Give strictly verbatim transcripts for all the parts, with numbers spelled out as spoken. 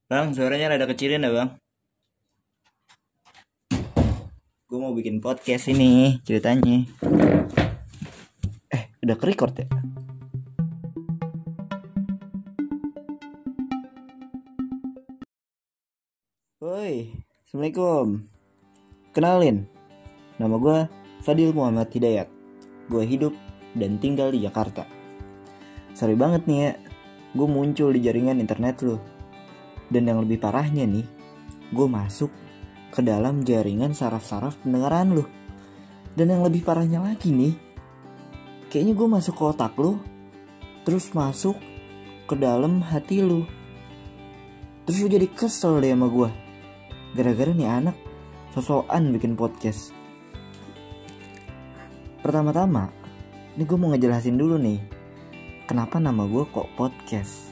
Bang, suaranya rada kecilin ya bang. Gue mau bikin podcast ini ceritanya. Eh, udah ke-record ya? Woi, Assalamualaikum. Kenalin, nama gue Fadil Muhammad Hidayat. Gue hidup dan tinggal di Jakarta. Sorry banget nih ya, gue muncul di jaringan internet lo. Dan yang lebih parahnya nih, gue masuk ke dalam jaringan saraf-saraf pendengaran lo. Dan yang lebih parahnya lagi nih, kayaknya gue masuk ke otak lo, terus masuk ke dalam hati lo. Terus lo jadi kesel deh sama gue, gara-gara nih anak sosokan bikin podcast. Pertama-tama, ini gue mau ngejelasin dulu nih, kenapa nama gue kok podcast.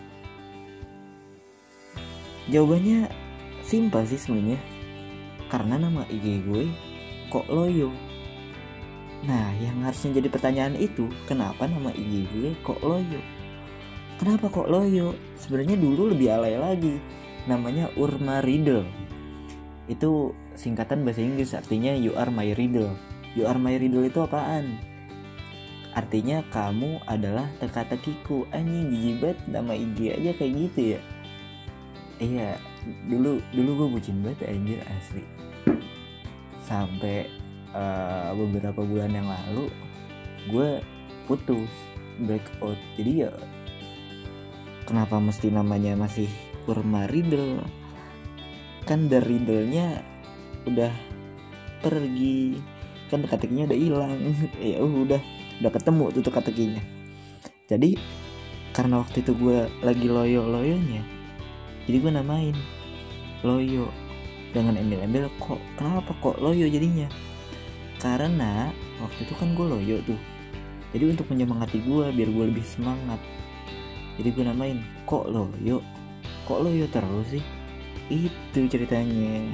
Jawabannya simpel sih sebenarnya, karena nama I G gue kok Loyo. Nah, yang harusnya jadi pertanyaan itu, kenapa nama I G gue kok Loyo? Kenapa kok Loyo? Sebenarnya dulu lebih alay lagi, namanya Urma Riddle. Itu singkatan bahasa Inggris, artinya you are my riddle. You are my riddle itu apaan? Artinya kamu adalah teka-tekiku. Anjing, jijik banget, nama I G aja kayak gitu ya. Iya, dulu dulu gue bucin banget anjir, asli. Sampai uh, beberapa bulan yang lalu gue putus, breakout. Jadi ya kenapa mesti namanya masih Urma Riddle? Kan the riddle-nya udah pergi, kan teka-tekinya udah hilang. Ya udah udah ketemu tuh teka-tekinya. Jadi karena waktu itu gue lagi loyo-loyonya, jadi gue namain Loyo dengan embel-embel. Kok kenapa kok Loyo jadinya? Karena waktu itu kan gue loyo tuh, jadi untuk menyemangati gue biar gue lebih semangat, jadi gue namain kok Loyo. Kok Loyo terus sih? Itu ceritanya.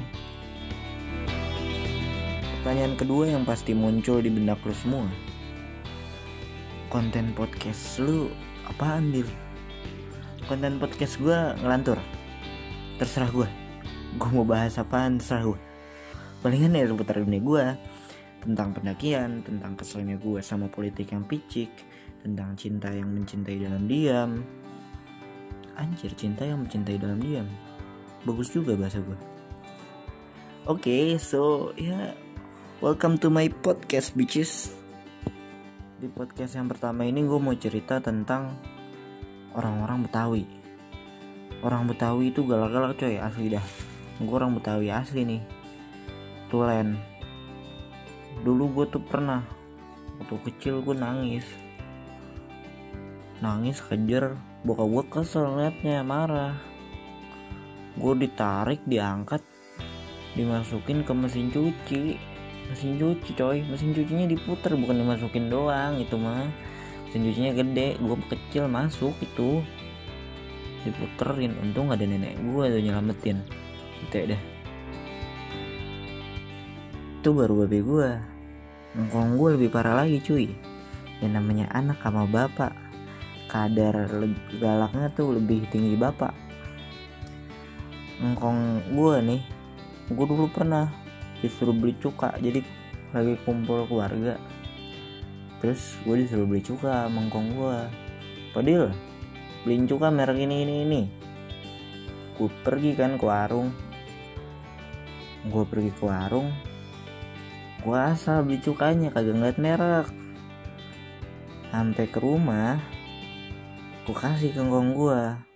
Pertanyaan kedua yang pasti muncul di benak lu semua, konten podcast lu apaan, Bil? Konten podcast gue ngelantur, terserah gue. Gue mau bahas apaan terserah gue. Palingan ya seputar dunia gue, tentang pendakian, tentang keselnya gue sama politik yang picik, tentang cinta yang mencintai dalam diam. Anjir, cinta yang mencintai dalam diam, bagus juga bahasa gue. Oke, okay, so ya yeah, welcome to my podcast bitches. Di podcast yang pertama ini gue mau cerita tentang orang-orang Betawi. Orang Betawi itu galak-galak coy, asli dah. Gue orang Betawi asli nih, tulen. Dulu gue tuh pernah, waktu kecil gue nangis Nangis kejer, bokap gue kesel ngeliatnya, marah. Gue ditarik, diangkat, dimasukin ke mesin cuci. Mesin cuci coy, mesin cucinya diputer, bukan dimasukin doang. Itu mah mesin cucinya gede, gue kecil masuk itu, diputerin. Untung ada nenek gue tuh nyelamatin. Gitu ya dah. Itu baru babe gue. Ngkong gue lebih parah lagi cuy. Yang namanya anak sama bapak, kadar galaknya tuh lebih tinggi bapak. Ngkong gue nih, gue dulu pernah disuruh beli cuka. Jadi lagi kumpul keluarga, terus gue disuruh beli cuka sama ngkong gue. Padil, beliin cuka merek ini ini ini. Gue pergi kan ke warung. Gue pergi ke warung, gue asal beli cukanya, kagak ngeliat merek. Sampai ke rumah, gue kasih ke ngkong gue.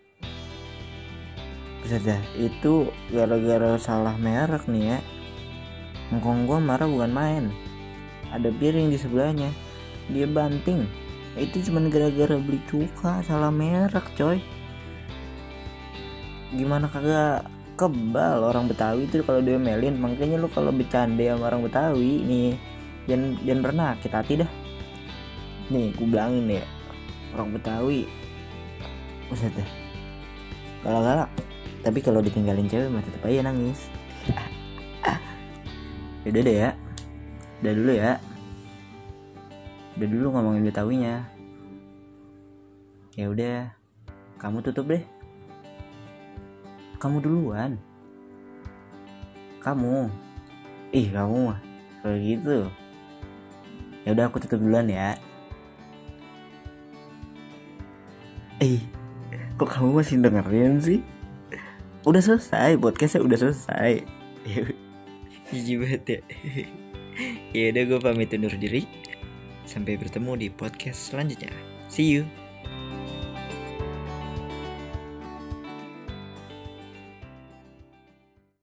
Bisa dah, itu gara-gara salah merek nih ya. Ngkong gue marah bukan main. Ada piring di sebelahnya, dia banting. Itu cuma gara-gara beli cuka salah merek coy. Gimana kagak kebal orang Betawi itu kalau diomelin. Makanya lu kalau bercanda sama orang Betawi nih, jangan jangan pernah sakit hati dah. Nih gue bilangin ya, orang Betawi usah dah galak-galak, tapi kalau ditinggalin cewek mah tetep aja nangis. Yaudah deh ya, udah dulu ya, udah dulu ngomongin Betawinya. Ya udah, kamu tutup deh. Kamu duluan. Kamu. Ih, kamu mah kalau gitu. Ya udah, aku tutup duluan ya. Eh, kok kamu masih dengerin sih? Udah selesai, podcastnya udah selesai. Jijik banget ya. Ya udah, gue pamit undur diri. Sampai bertemu di podcast selanjutnya. See you.